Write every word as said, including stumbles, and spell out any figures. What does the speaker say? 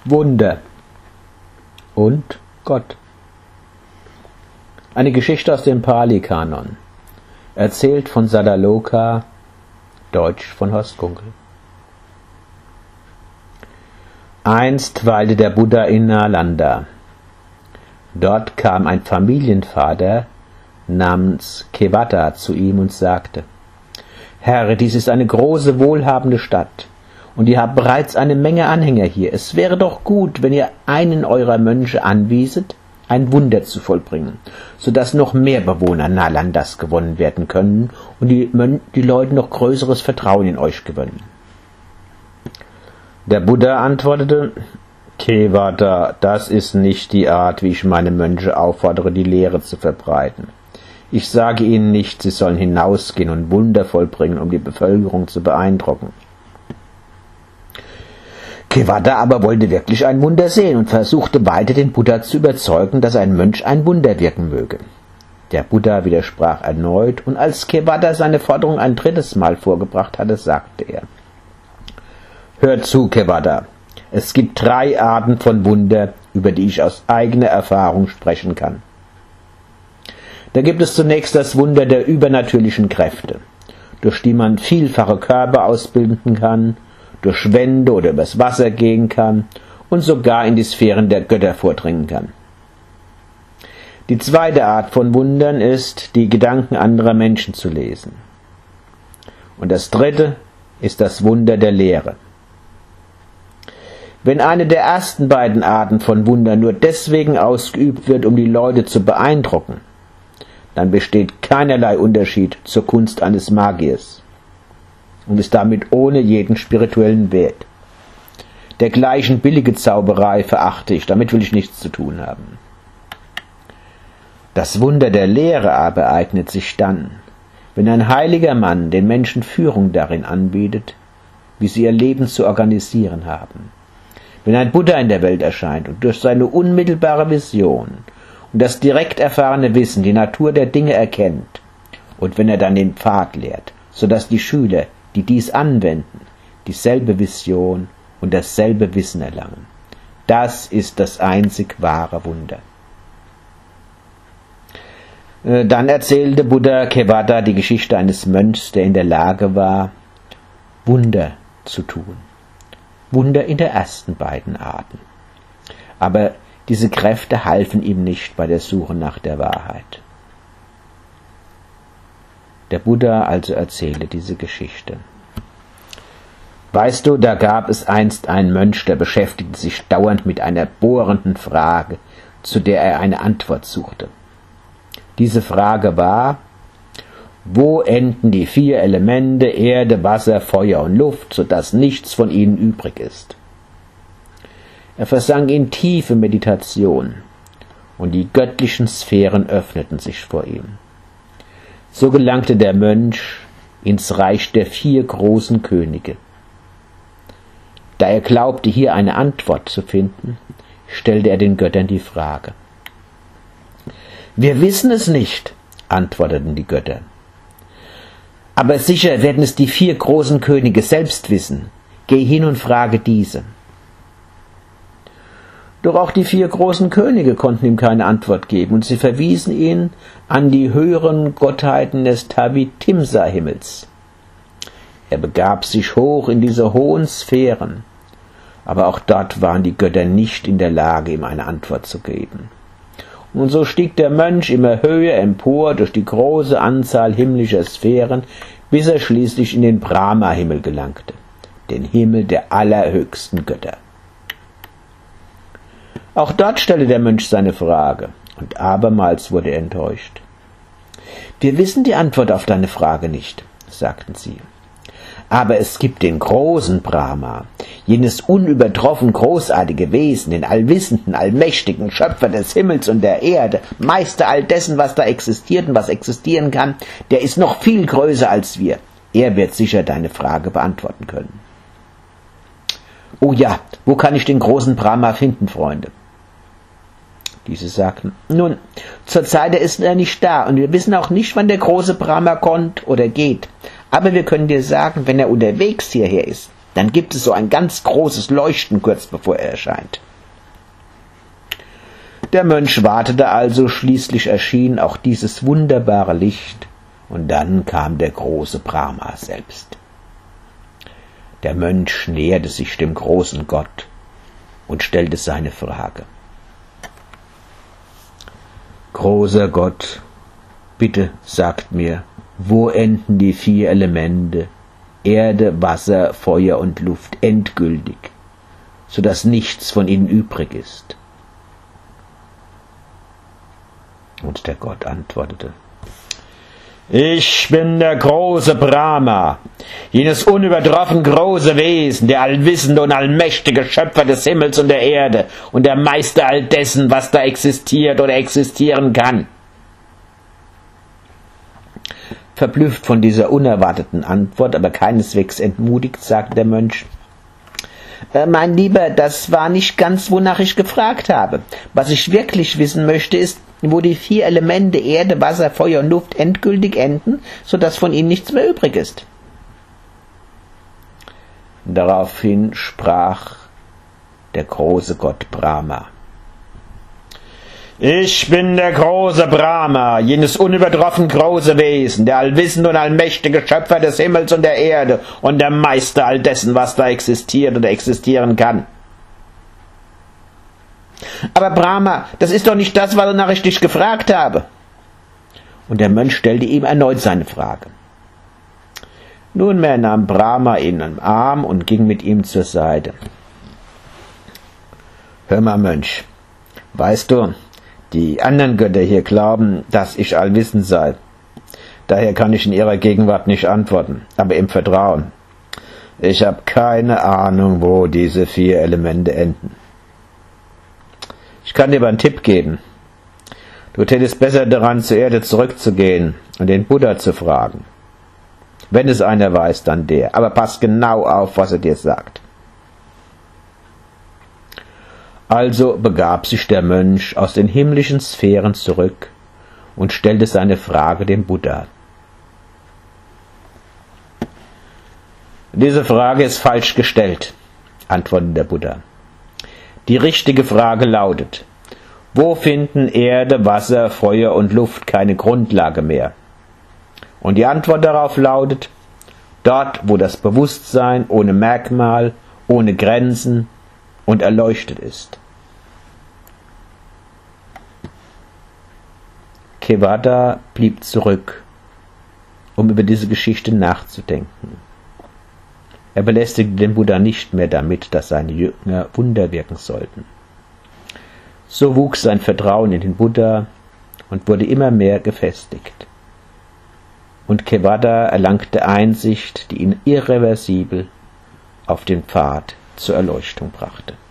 Wunder und Gott. Eine Geschichte aus dem Pali-Kanon, erzählt von Sadaloka, Deutsch von Horst Gunkel. Einst weilte der Buddha in Nalanda. Dort kam ein Familienvater namens Kevada zu ihm und sagte: Herr, dies ist eine große, wohlhabende Stadt, und ihr habt bereits eine Menge Anhänger hier. Es wäre doch gut, wenn ihr einen eurer Mönche anwieset, ein Wunder zu vollbringen, so dass noch mehr Bewohner Nalandas gewonnen werden können und die, Mön- die Leute noch größeres Vertrauen in euch gewinnen. Der Buddha antwortete: Kevada, das ist nicht die Art, wie ich meine Mönche auffordere, die Lehre zu verbreiten. Ich sage ihnen nicht, sie sollen hinausgehen und Wunder vollbringen, um die Bevölkerung zu beeindrucken. Kevada aber wollte wirklich ein Wunder sehen und versuchte weiter, den Buddha zu überzeugen, dass ein Mönch ein Wunder wirken möge. Der Buddha widersprach erneut, und als Kevada seine Forderung ein drittes Mal vorgebracht hatte, sagte er: Hör zu, Kevada, es gibt drei Arten von Wunder, über die ich aus eigener Erfahrung sprechen kann. Da gibt es zunächst das Wunder der übernatürlichen Kräfte, durch die man vielfache Körper ausbilden kann, durch Wände oder übers Wasser gehen kann und sogar in die Sphären der Götter vordringen kann. Die zweite Art von Wundern ist, die Gedanken anderer Menschen zu lesen. Und das dritte ist das Wunder der Lehre. Wenn eine der ersten beiden Arten von Wundern nur deswegen ausgeübt wird, um die Leute zu beeindrucken, dann besteht keinerlei Unterschied zur Kunst eines Magiers und ist damit ohne jeden spirituellen Wert. Dergleichen billige Zauberei verachte ich, damit will ich nichts zu tun haben. Das Wunder der Lehre aber ereignet sich dann, wenn ein heiliger Mann den Menschen Führung darin anbietet, wie sie ihr Leben zu organisieren haben. Wenn ein Buddha in der Welt erscheint und durch seine unmittelbare Vision und das direkt erfahrene Wissen die Natur der Dinge erkennt, und wenn er dann den Pfad lehrt, so dass die Schüler, die dies anwenden, dieselbe Vision und dasselbe Wissen erlangen. Das ist das einzig wahre Wunder. Dann erzählte Buddha Kevada die Geschichte eines Mönchs, der in der Lage war, Wunder zu tun. Wunder in der ersten beiden Arten. Aber diese Kräfte halfen ihm nicht bei der Suche nach der Wahrheit. Der Buddha also erzählte diese Geschichte. Weißt du, da gab es einst einen Mönch, der beschäftigte sich dauernd mit einer bohrenden Frage, zu der er eine Antwort suchte. Diese Frage war: Wo enden die vier Elemente Erde, Wasser, Feuer und Luft, sodass nichts von ihnen übrig ist? Er versank in tiefe Meditation, und die göttlichen Sphären öffneten sich vor ihm. So gelangte der Mönch ins Reich der vier großen Könige. Da er glaubte, hier eine Antwort zu finden, stellte er den Göttern die Frage. Wir wissen es nicht, antworteten die Götter. Aber sicher werden es die vier großen Könige selbst wissen. Geh hin und frage diese. Doch auch die vier großen Könige konnten ihm keine Antwort geben, und sie verwiesen ihn an die höheren Gottheiten des Tavitimsa-Himmels. Er begab sich hoch in diese hohen Sphären, aber auch dort waren die Götter nicht in der Lage, ihm eine Antwort zu geben. Und so stieg der Mönch immer höher empor durch die große Anzahl himmlischer Sphären, bis er schließlich in den Brahma-Himmel gelangte, den Himmel der allerhöchsten Götter. Auch dort stellte der Mönch seine Frage, und abermals wurde er enttäuscht. Wir wissen die Antwort auf deine Frage nicht, sagten sie. Aber es gibt den großen Brahma, jenes unübertroffen großartige Wesen, den allwissenden, allmächtigen Schöpfer des Himmels und der Erde, Meister all dessen, was da existiert und was existieren kann, der ist noch viel größer als wir. Er wird sicher deine Frage beantworten können. Oh ja, wo kann ich den großen Brahma finden, Freunde? Diese sagten: Nun, zurzeit ist er nicht da, und wir wissen auch nicht, wann der große Brahma kommt oder geht. Aber wir können dir sagen, wenn er unterwegs hierher ist, Dann gibt es so ein ganz großes Leuchten kurz bevor er erscheint. Der Mönch wartete also, schließlich erschien auch dieses wunderbare Licht, und dann kam der große Brahma selbst. Der Mönch näherte sich dem großen Gott und stellte seine Frage. Großer Gott, bitte sagt mir, wo enden die vier Elemente, Erde, Wasser, Feuer und Luft, endgültig, so dass nichts von ihnen übrig ist? Und der Gott antwortete, ich bin der große Brahma, jenes unübertroffen große Wesen, der allwissende und allmächtige Schöpfer des Himmels und der Erde und der Meister all dessen, was da existiert oder existieren kann. Verblüfft von dieser unerwarteten Antwort, aber keineswegs entmutigt, sagte der Mönch, äh, mein Lieber, das war nicht ganz, wonach ich gefragt habe. Was ich wirklich wissen möchte, ist, wo die vier Elemente Erde, Wasser, Feuer und Luft endgültig enden, so dass von ihnen nichts mehr übrig ist. Daraufhin sprach der große Gott Brahma. Ich bin der große Brahma, jenes unübertroffen große Wesen, der allwissende und allmächtige Schöpfer des Himmels und der Erde und der Meister all dessen, was da existiert oder existieren kann. Aber Brahma, das ist doch nicht das, wonach ich dich gefragt habe. Und der Mönch stellte ihm erneut seine Frage. Nunmehr nahm Brahma ihn am Arm und ging mit ihm zur Seite. Hör mal, Mönch, weißt du, die anderen Götter hier glauben, dass ich allwissend sei. Daher kann ich in ihrer Gegenwart nicht antworten, aber im Vertrauen. Ich habe keine Ahnung, wo diese vier Elemente enden. Ich kann dir aber einen Tipp geben. Du tätest besser daran, zur Erde zurückzugehen und den Buddha zu fragen. Wenn es einer weiß, dann der. Aber pass genau auf, was er dir sagt. Also begab sich der Mönch aus den himmlischen Sphären zurück und stellte seine Frage dem Buddha. Diese Frage ist falsch gestellt, antwortete der Buddha. Die richtige Frage lautet, wo finden Erde, Wasser, Feuer und Luft keine Grundlage mehr? Und die Antwort darauf lautet, dort, wo das Bewusstsein ohne Merkmal, ohne Grenzen und erleuchtet ist. Kevada blieb zurück, um über diese Geschichte nachzudenken. Er belästigte den Buddha nicht mehr damit, dass seine Jünger Wunder wirken sollten. So wuchs sein Vertrauen in den Buddha und wurde immer mehr gefestigt. Und Kevada erlangte Einsicht, die ihn irreversibel auf den Pfad zur Erleuchtung brachte.